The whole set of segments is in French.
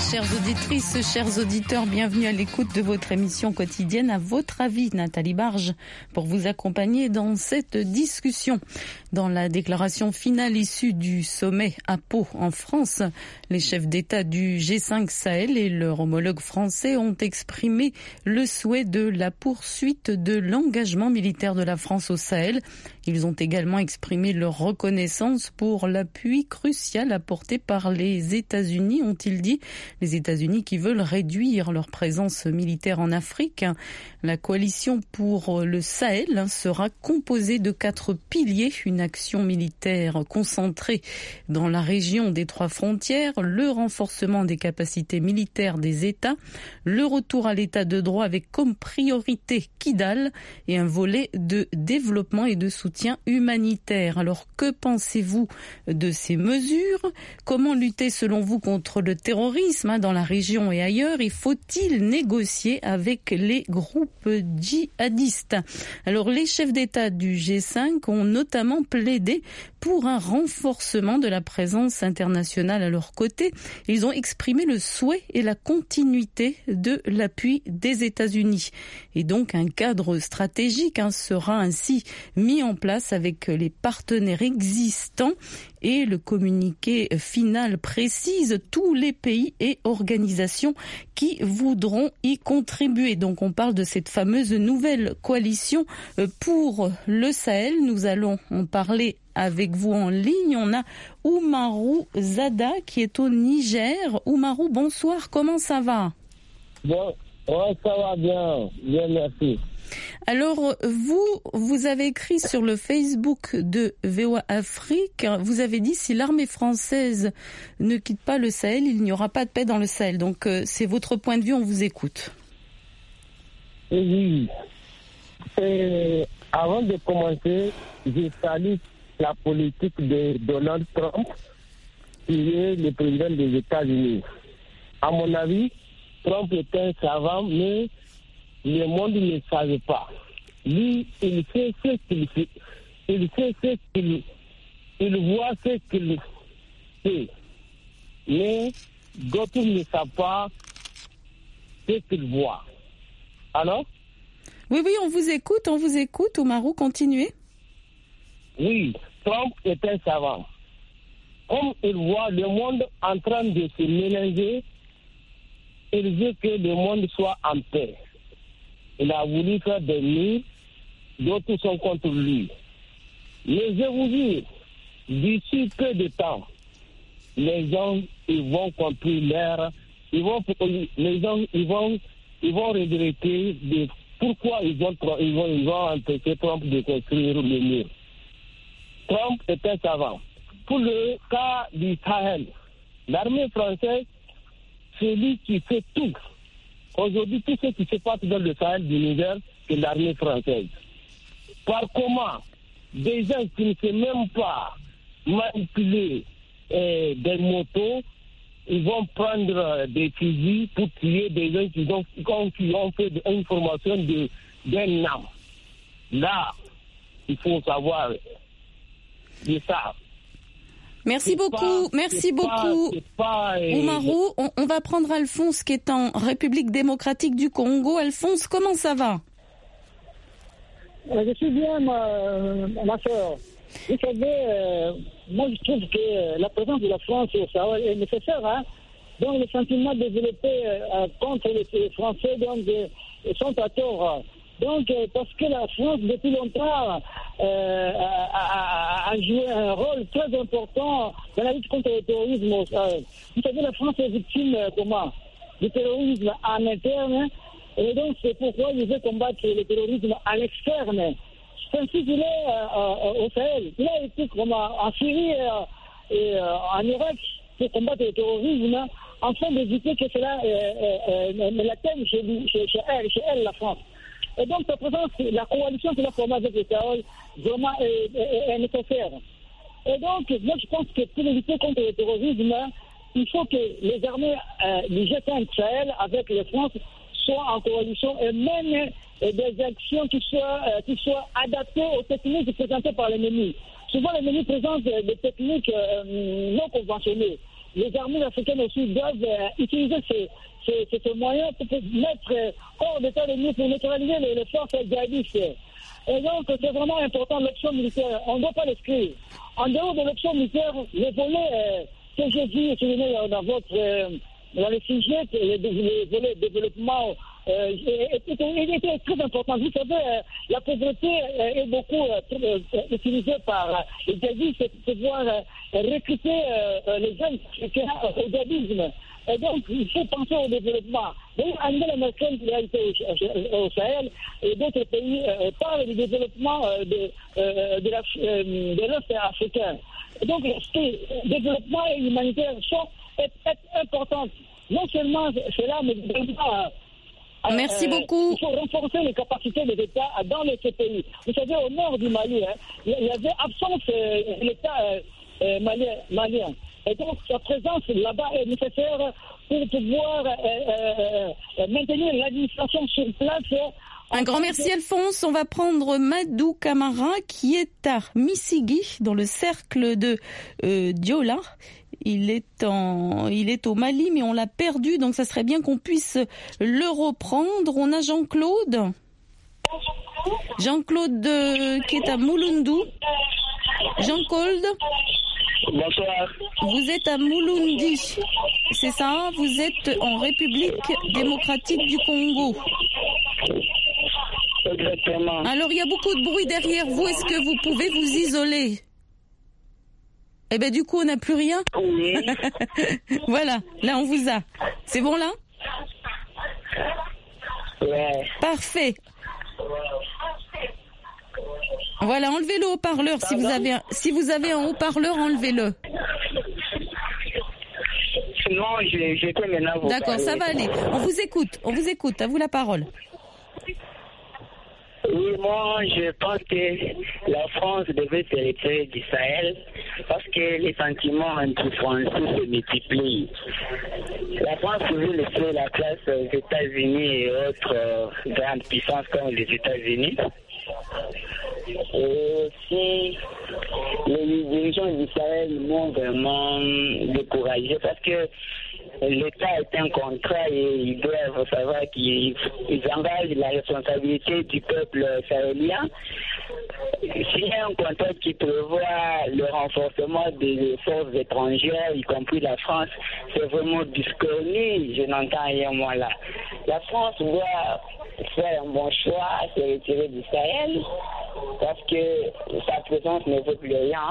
Chères auditrices, chers auditeurs, bienvenue à l'écoute de votre émission quotidienne À votre avis, Nathalie Barge, pour vous accompagner dans cette discussion. Dans la déclaration finale issue du sommet à Pau en France, les chefs d'État du G5 Sahel et leur homologue français ont exprimé le souhait de la poursuite de l'engagement militaire de la France au Sahel. Ils ont également exprimé leur reconnaissance pour l'appui crucial apporté par les États-Unis, ont-ils dit. Les États-Unis qui veulent réduire leur présence militaire en Afrique. La coalition pour le Sahel sera composée de 4 piliers. Une action militaire concentrée dans la région des 3 frontières, le renforcement des capacités militaires des États, le retour à l'état de droit avec comme priorité Kidal et un volet de développement et de soutien humanitaire. Alors que pensez-vous de ces mesures? Comment lutter selon vous contre le terrorisme dans la région et ailleurs? Et faut-il négocier avec les groupes djihadistes? Alors les chefs d'État du G5 ont notamment plaidé pour un renforcement de la présence internationale à leur côté. Ils ont exprimé le souhait et la continuité de l'appui des États-Unis. Et donc un cadre stratégique sera ainsi mis en place avec les partenaires existants. Et le communiqué final précise tous les pays et organisations qui voudront y contribuer. Donc on parle de cette fameuse nouvelle coalition pour le Sahel. Nous allons en parler avec vous en ligne. On a Oumarou Zada qui est au Niger. Oumarou, bonsoir, comment ça va? Bon, ouais, ça va bien, bien merci. Alors, vous avez écrit sur le Facebook de VOA Afrique, vous avez dit si l'armée française ne quitte pas le Sahel, il n'y aura pas de paix dans le Sahel. Donc, c'est votre point de vue, on vous écoute. Oui. Avant de commencer, je salue la politique de Donald Trump, qui est le président des États-Unis. À mon avis, Trump est un savant, mais le monde ne savait pas. Lui, il sait ce qu'il fait. Il sait ce qu'il... Il voit ce qu'il fait. Mais d'autres ne savent pas ce qu'ils voient. Alors? Oui, on vous écoute, Oumarou, continuez. Oui, Trump est un savant. Comme il voit le monde en train de se mélanger, il veut que le monde soit en paix. Il a voulu faire des murs, d'autres sont contre lui. Mais je vous dis, d'ici peu de temps, les gens ils vont comprendre les gens ils vont regretter de pourquoi ils vont empêcher Trump de construire le mur. Trump est un savant. Pour le cas du Sahel, l'armée française, c'est lui qui fait tout. Aujourd'hui, tout ce qui se passe dans le Sahel du Niger, c'est l'armée française. Par comment des gens qui ne savent même pas manipuler des motos, ils vont prendre des fusils pour tuer des gens qui ont fait une formation d'un an. Là, il faut savoir, c'est ça. Merci beaucoup. Oumarou, on va prendre Alphonse qui est en République démocratique du Congo. Alphonse, comment ça va? Je suis bien, ma soeur. Vous savez, moi je trouve que la présence de la France au Sahel est nécessaire. Donc le sentiment développé contre les Français sont à tort. Donc, parce que la France, depuis longtemps, a joué un rôle très important dans la lutte contre le terrorisme. Vous savez, la France est victime, du terrorisme en interne, et donc c'est pourquoi il veut combattre le terrorisme à l'externe. C'est ainsi qu'il est au Sahel. Il a été en Syrie et en Irak pour combattre le terrorisme, afin d'éviter que cela ne l'atteigne chez elle, la France. Et donc, sa présence, la coalition qu'il a formée avec le Sahel, vraiment est nécessaire. Et donc, moi, je pense que pour lutter contre le terrorisme, il faut que les armées du G5 Sahel, avec les France, soient en coalition et mènent des actions qui soient adaptées aux techniques présentées par l'ennemi. Souvent, l'ennemi présente des techniques non conventionnelles. les armées africaines aussi doivent utiliser ces moyens pour mettre hors d'état de nuire, pour neutraliser les forces djihadistes. Et donc, c'est vraiment important, l'option militaire. On ne doit pas l'exclure. En dehors de l'option militaire, les volets que j'ai dit, dans les sujets, les volets développement, était très important. Vous savez, la pauvreté est beaucoup utilisée par les djihadistes pour pouvoir recruter les jeunes africains au djihadisme. Et donc, il faut penser au développement. Angela Merkel, qui a été au Sahel, et d'autres pays parlent du développement de l'Est africain. Et donc, le développement et l'humanitaire sont importants. Non seulement cela, mais également... Merci beaucoup. Il faut renforcer les capacités des États dans ces pays. Vous savez, au nord du Mali, il y avait absence de l'État malien. Et donc, sa présence là-bas est nécessaire pour pouvoir maintenir l'administration sur place. Un grand merci Alphonse. On va prendre Madou Camara qui est à Missigui, dans le cercle de Diola. Il est au Mali, mais on l'a perdu, donc ça serait bien qu'on puisse le reprendre. On a Jean-Claude. Jean-Claude qui est à Mouloundou. Jean-Claude. Bonsoir. Vous êtes à Mouloundi, c'est ça? Vous êtes en République démocratique du Congo. Exactement. Alors, il y a beaucoup de bruit derrière vous. Est-ce que vous pouvez vous isoler? Eh bien, du coup, on n'a plus rien. Oui. Voilà, là, on vous a. C'est bon, là? Ouais. Parfait. Voilà, enlevez le haut-parleur. Si vous avez un haut-parleur, enlevez-le. Non, je peux maintenant vous D'accord, parler. ça va aller. On vous écoute. À vous la parole. Oui, moi, je pense que la France devait se retirer du Sahel parce que les sentiments anti-français se multiplient. La France pouvait laisser la place aux États-Unis et autres grandes puissances comme les États-Unis. Et aussi, les dirigeants d'Israël m'ont vraiment découragé parce que l'État est un contrat et ils doivent savoir qu'ils engagent la responsabilité du peuple sahélien. S'il y a un contrat qui prévoit le renforcement des forces étrangères, y compris la France, c'est vraiment disconnu. Je n'entends rien moi là. La France doit faire un bon choix, se retirer du Sahel, parce que sa présence ne vaut plus rien.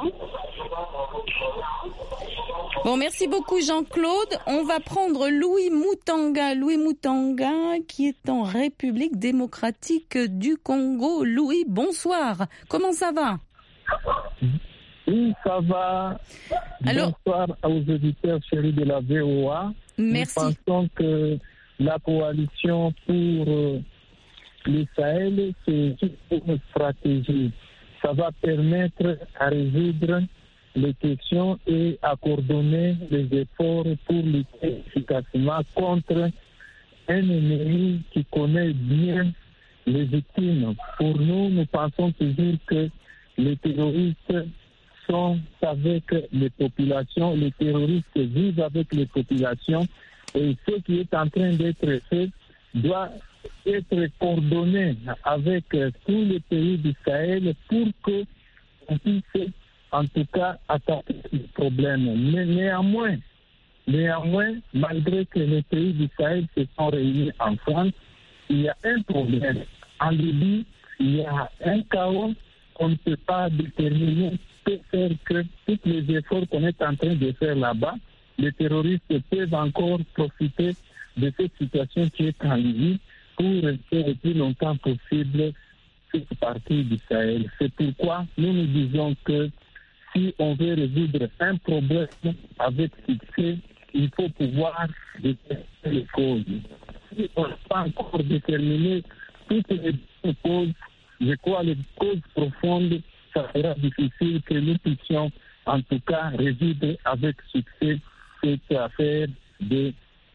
Bon, merci beaucoup Jean-Claude. On va prendre Louis Moutanga. Louis Moutanga qui est en République démocratique du Congo. Louis, bonsoir. Comment ça va? Oui, ça va. Alors, bonsoir aux auditeurs chéris de la VOA. Merci. Nous pensons que la coalition pour le Sahel, c'est une stratégie. Ça va permettre à résoudre les questions et à coordonner les efforts pour lutter efficacement contre un ennemi qui connaît bien les victimes. Pour nous, nous pensons toujours que les terroristes sont avec les populations, les terroristes vivent avec les populations et ce qui est en train d'être fait doit être coordonné avec tous les pays du Sahel pour que on puisse en tout cas attaquer ce problème. Mais néanmoins, malgré que les pays du Sahel se sont réunis en France, il y a un problème. En Libye, il y a un chaos qu'on ne peut pas déterminer, peut faire que tous les efforts qu'on est en train de faire là-bas, les terroristes peuvent encore profiter de cette situation qui est en Libye pour rester le plus longtemps possible cette partie du Sahel. C'est pourquoi nous disons que si on veut résoudre un problème avec succès, il faut pouvoir déterminer les causes. Si on n'a pas encore déterminé toutes les causes, je crois les causes profondes, ça sera difficile que nous puissions en tout cas résoudre avec succès cette affaire du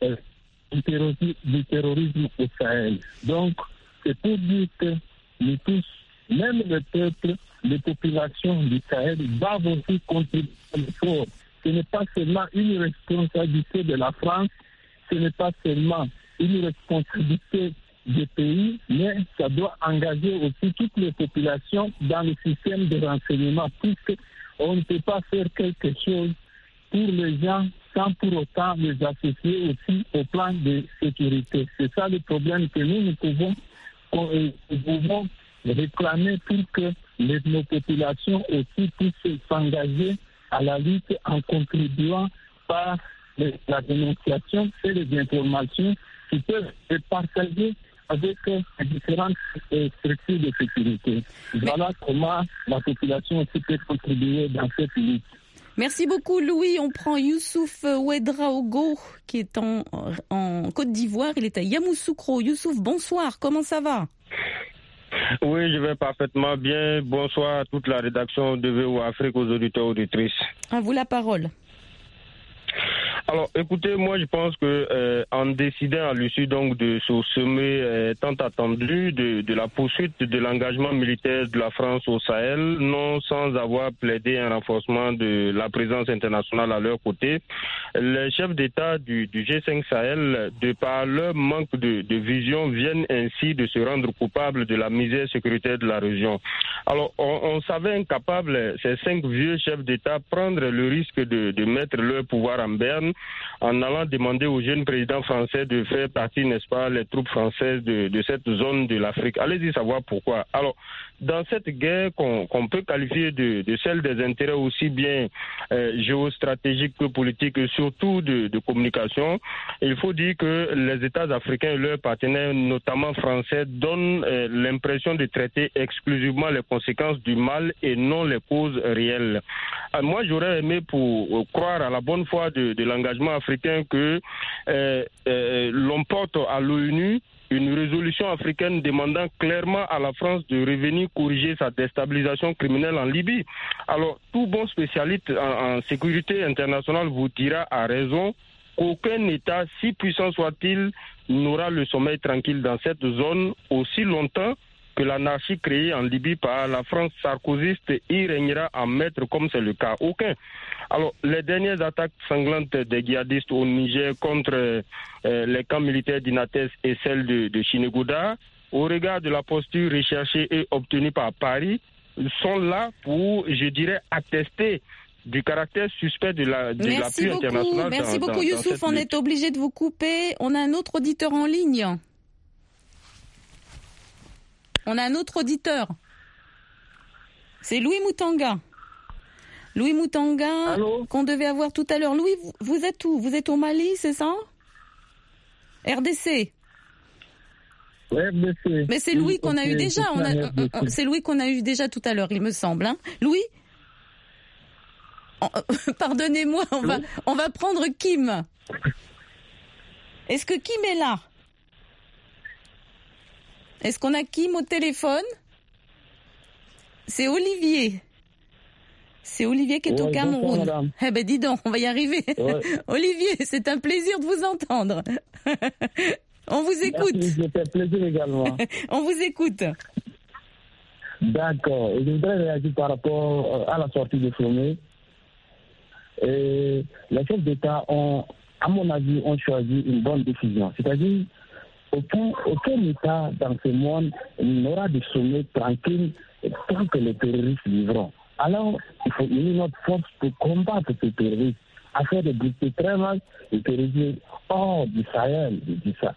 terrorisme au Sahel. Donc, c'est pour dire que nous tous, même le peuple, les populations du Sahel doivent aussi contribuer à l'effort ce n'est pas seulement une responsabilité de la France, ce n'est pas seulement une responsabilité des pays, mais ça doit engager aussi toutes les populations dans le système de renseignement, puisqu'on ne peut pas faire quelque chose pour les gens sans pour autant les associer aussi au plan de sécurité. C'est ça le problème que nous pouvons réclamer pour que nos populations aussi puissent s'engager à la lutte en contribuant par la dénonciation et les informations qui peuvent être partagées avec les différentes structures de sécurité. Voilà comment la population aussi peut contribuer dans cette lutte. Merci beaucoup Louis. On prend Youssouf Ouedraogo qui est en Côte d'Ivoire. Il est à Yamoussoukro. Youssouf, bonsoir. Comment ça va? Oui, je vais parfaitement bien. Bonsoir à toute la rédaction de VOA Afrique, aux auditeurs et auditrices. À vous la parole. Alors, écoutez, moi, je pense que en décidant à l'issue donc de ce sommet tant attendu de la poursuite de l'engagement militaire de la France au Sahel, non sans avoir plaidé un renforcement de la présence internationale à leur côté, les chefs d'État du G5 Sahel, de par leur manque de vision, viennent ainsi de se rendre coupables de la misère sécuritaire de la région. Alors, on savait incapables, ces 5 vieux chefs d'État, prendre le risque de mettre leur pouvoir en berne en allant demander au jeune président français de faire partie, n'est-ce pas, les troupes françaises de cette zone de l'Afrique. Allez-y savoir pourquoi. Alors, dans cette guerre qu'on peut qualifier de celle des intérêts aussi bien géostratégiques que politiques et surtout de communication, il faut dire que les États africains et leurs partenaires, notamment français, donnent l'impression de traiter exclusivement les conséquences du mal et non les causes réelles. Moi, j'aurais aimé pour croire à la bonne foi de l'engagement africain que l'on porte à l'ONU une résolution africaine demandant clairement à la France de revenir corriger sa déstabilisation criminelle en Libye. Alors, tout bon spécialiste en sécurité internationale vous dira à raison qu'aucun État, si puissant soit-il, n'aura le sommeil tranquille dans cette zone aussi longtemps que l'anarchie créée en Libye par la France sarkozyste y régnera en maître comme c'est le cas. Aucun. Alors, les dernières attaques sanglantes des djihadistes au Niger contre les camps militaires d'Inates et celles de Chinegouda, au regard de la posture recherchée et obtenue par Paris, sont là pour, je dirais, attester du caractère suspect de l'appui international. Merci beaucoup, Youssouf. On est obligé de vous couper. On a un autre auditeur en ligne. On a un autre auditeur. C'est Louis Moutanga. Louis Moutanga, qu'on devait avoir tout à l'heure. Louis, vous êtes où? Vous êtes au Mali, c'est ça? RDC. RDC. Mais c'est Louis qu'on a eu déjà. C'est Louis qu'on a eu déjà tout à l'heure, il me semble. Hein. Louis? Pardonnez-moi, on va prendre Kim. Est-ce que Kim est là? Est-ce qu'on a Kim au téléphone? C'est Olivier. C'est Olivier qui est au Cameroun. Bonsoir, eh ben dis donc, on va y arriver. Ouais. Olivier, c'est un plaisir de vous entendre. On vous écoute. Merci, ça fait plaisir également. On vous écoute. D'accord. Je voudrais réagir par rapport à la sortie du sommet. Les chefs d'État ont, à mon avis, ont choisi une bonne décision. C'est-à-dire, aucun État dans ce monde n'aura de sommet tranquille tant que les terroristes vivront. Alors, il faut unir notre force pour combattre ces terroristes, afin de briser très mal les terroristes hors du Sahel, je dis ça.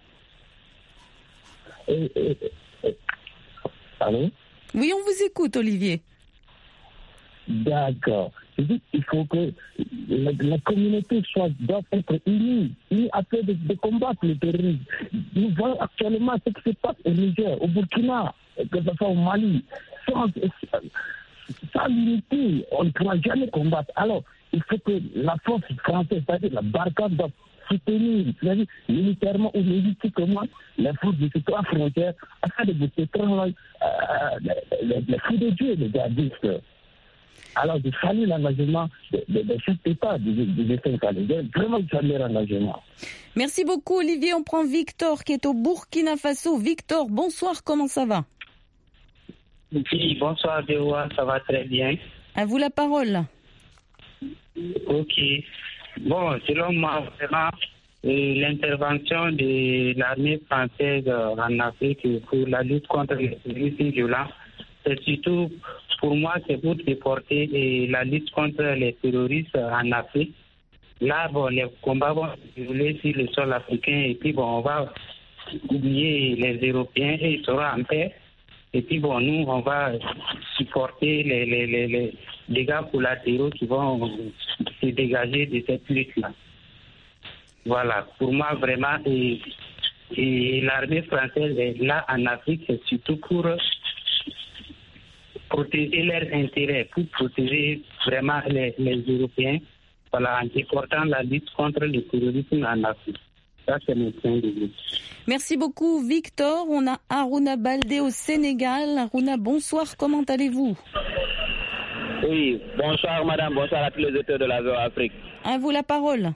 Allô? Oui, on vous écoute, Olivier. D'accord. Je dis qu'il faut que la communauté doit être unie afin de combattre le terrorisme. Nous voyons actuellement ce qui se passe au Niger, au Burkina, que ce soit au Mali. Sans l'unité, on ne pourra jamais combattre. Alors, il faut que la force française, c'est-à-dire la barricade, doit soutenir, c'est-à-dire militairement ou logistiquement, les forces de ces 3 frontières, afin de booster les fous de Dieu, les djihadistes. Alors, je salue l'engagement de chefs d'État du G5 Sahel. Vraiment, je salue leur engagement. Merci beaucoup, Olivier. On prend Victor, qui est au Burkina Faso. Victor, bonsoir, comment ça va? Oui, bonsoir, Déoua, ça va très bien. À vous la parole. Ok. Bon, selon moi, vraiment, l'intervention de l'armée française en Afrique pour la lutte contre les terroristes violents, c'est surtout, pour moi, c'est pour déporter la lutte contre les terroristes en Afrique. Là, bon, les combats vont se dérouler sur le sol africain et puis, bon, on va oublier les Européens et ils seront en paix. Et puis, bon, nous, on va supporter les dégâts collatéraux qui vont se dégager de cette lutte-là. Voilà, pour moi, vraiment, et l'armée française est là en Afrique, c'est surtout pour protéger leurs intérêts, pour protéger vraiment les Européens, voilà, en déportant la lutte contre le terrorisme en Afrique. Ça, c'est mon point de vue. Merci beaucoup, Victor. On a Harouna Baldé au Sénégal. Harouna, bonsoir, comment allez-vous? Oui, bonsoir madame, bonsoir à tous les auteurs de la VOA Afrique. À vous la parole.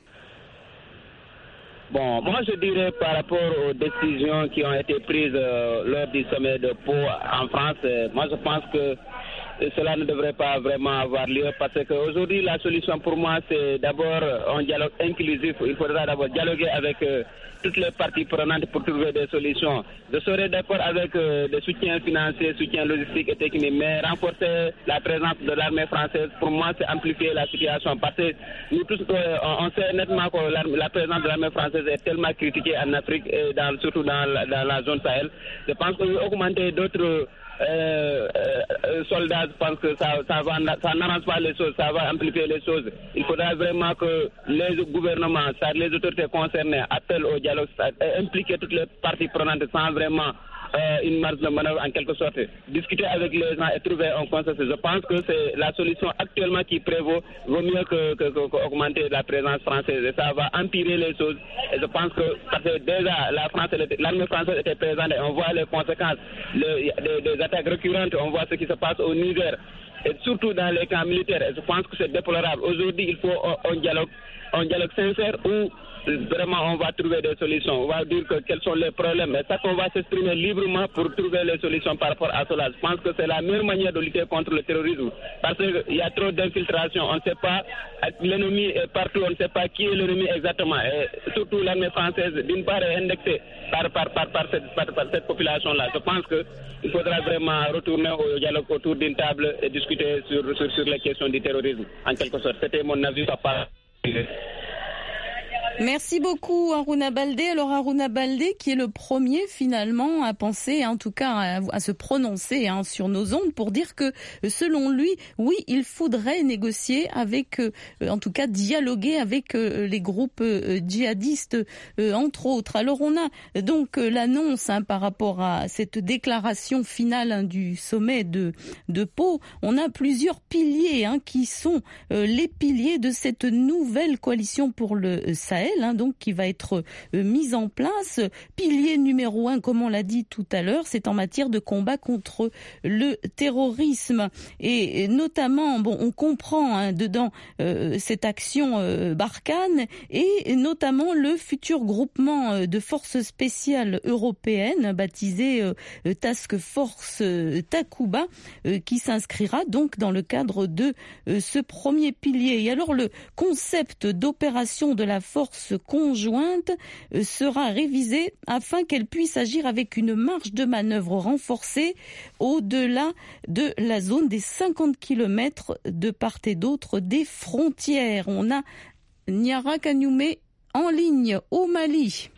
Bon, moi je dirais par rapport aux décisions qui ont été prises lors du sommet de Pau en France, moi je pense que cela ne devrait pas vraiment avoir lieu parce qu'aujourd'hui la solution pour moi c'est d'abord un dialogue inclusif. Il faudra d'abord dialoguer avec toutes les parties prenantes pour trouver des solutions. Je serais d'accord avec des soutiens financiers, soutiens logistiques et techniques, mais renforcer la présence de l'armée française, pour moi c'est amplifier la situation parce que nous tous on sait nettement que la présence de l'armée française est tellement critiquée en Afrique et surtout dans la zone Sahel. Je pense que augmenter d'autres soldats, je pense que ça n'arrange pas les choses, ça va amplifier les choses. Il faudra vraiment que les gouvernements, les autorités concernées appellent au dialogue, impliquer toutes les parties prenantes sans vraiment une marge de manœuvre en quelque sorte. Discuter avec les gens et trouver un consensus. Je pense que c'est la solution actuellement qui prévaut. Vaut mieux qu'augmenter la présence française. Et ça va empirer les choses. Et je pense que parce que déjà l'armée française était présente et on voit les conséquences des attaques récurrentes. On voit ce qui se passe au Niger et surtout dans les camps militaires. Et je pense que c'est déplorable. Aujourd'hui, il faut un dialogue sincère où vraiment on va trouver des solutions. On va dire quels sont les problèmes. Et ça qu'on va s'exprimer librement pour trouver les solutions par rapport à cela. Je pense que c'est la meilleure manière de lutter contre le terrorisme. Parce qu'il y a trop d'infiltration. On ne sait pas, l'ennemi est partout, on ne sait pas qui est l'ennemi exactement. Et surtout l'armée française, d'une part, est indexée par cette population-là. Je pense qu'il faudra vraiment retourner au dialogue autour d'une table et discuter sur les questions du terrorisme, en quelque sorte. C'était mon avis par rapport. Merci beaucoup Harouna Baldé. Alors Harouna Baldé qui est le premier finalement à penser, en tout cas à se prononcer sur nos ondes pour dire que selon lui, oui, il faudrait négocier avec, en tout cas dialoguer avec les groupes djihadistes entre autres. Alors on a donc l'annonce par rapport à cette déclaration finale du sommet de Pau. On a plusieurs piliers qui sont les piliers de cette nouvelle coalition pour le Sahel. Donc qui va être mise en place. Pilier numéro 1, comme on l'a dit tout à l'heure, c'est en matière de combat contre le terrorisme. Et notamment, on comprend dedans cette action Barkhane et notamment le futur groupement de forces spéciales européennes baptisé Task Force Takuba qui s'inscrira donc dans le cadre de ce premier pilier. Et alors le concept d'opération de la force conjointe sera révisée afin qu'elle puisse agir avec une marge de manœuvre renforcée au-delà de la zone des 50 km de part et d'autre des frontières. On a Niara Kagnoumé en ligne au Mali.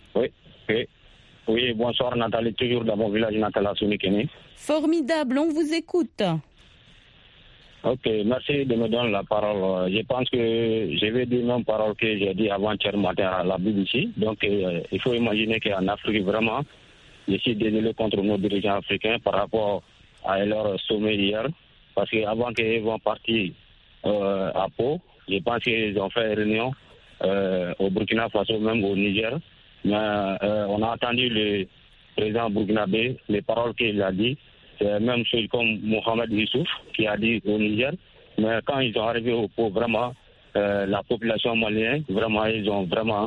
Oui, bonsoir Nathalie, toujours dans mon village natal à Soumikene. Formidable, on vous écoute. Ok, merci de me donner la parole. Je pense que je vais dire même parole que j'ai dit avant-hier matin à la BBC. Donc, il faut imaginer qu'en Afrique, vraiment, je suis désolé contre nos dirigeants africains par rapport à leur sommet hier. Parce qu'avant qu'ils vont partir à Pau, je pense qu'ils ont fait une réunion au Burkina Faso, même au Niger. Mais on a entendu le président burkinabé, les paroles qu'il a dit. C'est la même chose comme Mohamed Youssouf qui a dit au Niger. Mais quand ils sont arrivés au Pau, vraiment, la population malienne, vraiment, ils ont vraiment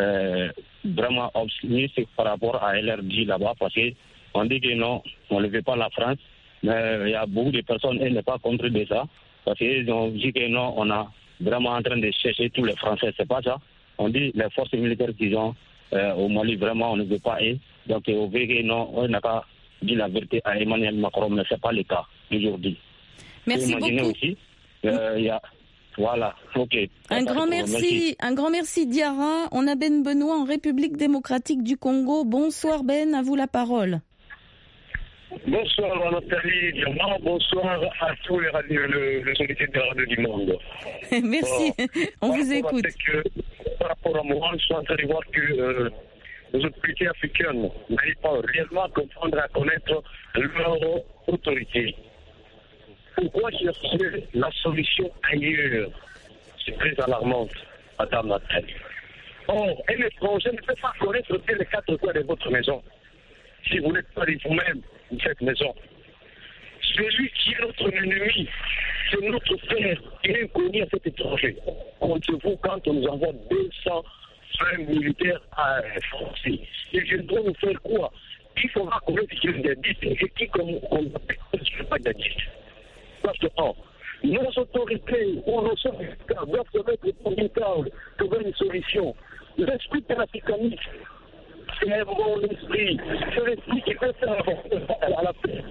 optimistes par rapport à LRD là-bas parce qu'on dit que non, on ne veut pas la France. Mais il y a beaucoup de personnes qui ne sont pas contre de ça parce qu'ils ont dit que non, on a vraiment en train de chercher tous les Français. C'est pas ça. On dit les forces militaires qu'ils ont au Mali, vraiment, on ne veut pas. Donc, au VG, non, on n'a pas dit la vérité à Emmanuel Macron, mais ce n'est pas le cas aujourd'hui. Merci beaucoup. Aussi, voilà, ok. Un grand merci Diarra. On a Ben Benoît en République démocratique du Congo. Bonsoir Ben, à vous la parole. Bonsoir Nathalie Diamant, bonsoir à tous les sollicités de radio du monde. Merci, on vous écoute. Par rapport à moi, je suis en train de voir que les autorités africaines n'arrivent pas réellement à comprendre, à connaître leur autorité. Pourquoi chercher la solution ailleurs? C'est très alarmant, Madame Nathalie. Or, un étranger ne peut pas connaître que les quatre coins de votre maison. Si vous n'êtes pas de vous-même de cette maison. Celui qui est notre ennemi, c'est notre frère qui est inconnu à cet étranger. Comptez-vous quand on nous envoie 200 frères militaires à français. Ils viendront nous faire quoi? Il faudra connaître qui est djihadiste et qui qu'on ne pas djihadiste. Parce que, nos autorités ou nos syndicats doivent se mettre au table, trouver une solution. L'esprit panafricaniste, c'est un bon esprit. C'est l'esprit qui peut faire avancer à la paix.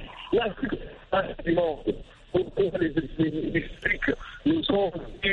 Les esprits nous sont...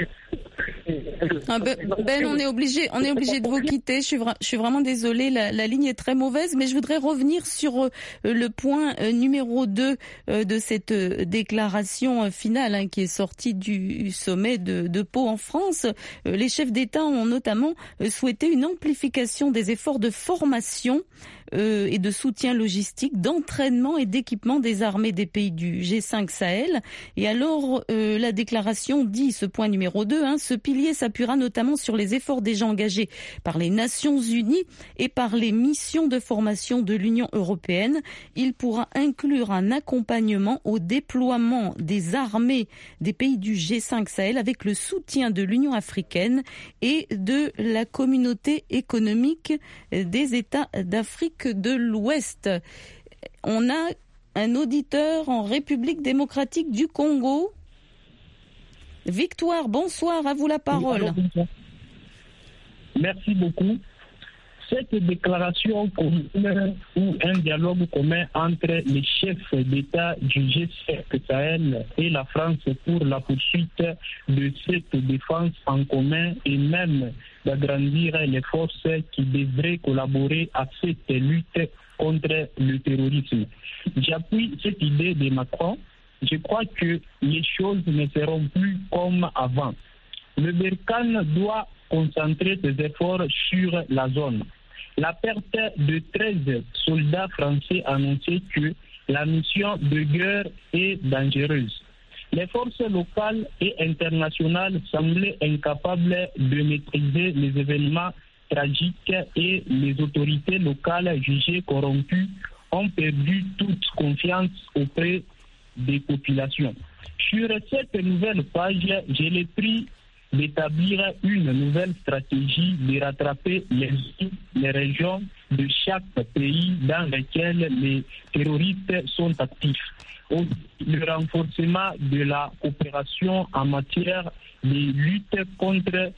Ben, on est obligé de vous quitter. Je suis vraiment désolée, la ligne est très mauvaise, mais je voudrais revenir sur le point numéro 2 de cette déclaration finale qui est sortie du sommet de Pau en France. Les chefs d'État ont notamment souhaité une amplification des efforts de formation et de soutien logistique, d'entraînement et d'équipement des armées des pays du G5 Sahel. Et alors, la déclaration dit, ce point numéro 2, ce pilier s'appuiera notamment sur les efforts déjà engagés par les Nations Unies et par les missions de formation de l'Union européenne. Il pourra inclure un accompagnement au déploiement des armées des pays du G5 Sahel avec le soutien de l'Union africaine et de la communauté économique des États d'Afrique de l'Ouest. On a un auditeur en République démocratique du Congo. Victoire, bonsoir, à vous la parole. Merci beaucoup. Cette déclaration commune ou un dialogue commun entre les chefs d'État du G5 Sahel et la France pour la poursuite de cette défense en commun et même d'agrandir les forces qui devraient collaborer à cette lutte contre le terrorisme. J'appuie cette idée de Macron. Je crois que les choses ne seront plus comme avant. Le Barkhane doit concentrer ses efforts sur la zone. La perte de 13 soldats français annonçait que la mission de guerre est dangereuse. Les forces locales et internationales semblaient incapables de maîtriser les événements tragiques et les autorités locales jugées corrompues ont perdu toute confiance auprès des populations. Sur cette nouvelle page, j'ai le prix d'établir une nouvelle stratégie de rattraper les régions de chaque pays dans lesquels les terroristes sont actifs. Le renforcement de la coopération en matière de lutte contre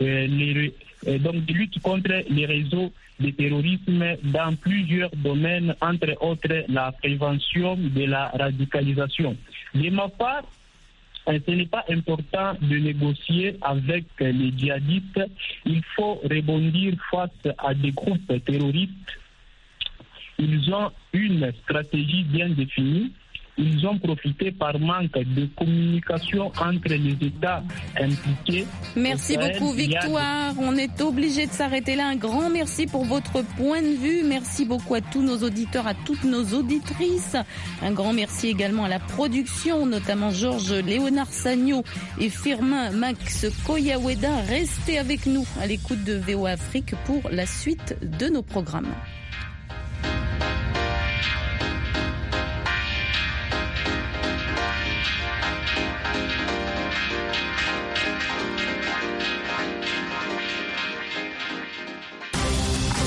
les réseaux de terrorisme dans plusieurs domaines, entre autres la prévention de la radicalisation. De ma part, ce n'est pas important de négocier avec les djihadistes. Il faut rebondir face à des groupes terroristes. Ils ont une stratégie bien définie. Ils ont profité par manque de communication entre les États impliqués. Merci beaucoup, Victoire. On est obligé de s'arrêter là. Un grand merci pour votre point de vue. Merci beaucoup à tous nos auditeurs, à toutes nos auditrices. Un grand merci également à la production, notamment Georges Léonard Sagno et Firmin Max Koyaweda. Restez avec nous à l'écoute de VOA Afrique pour la suite de nos programmes.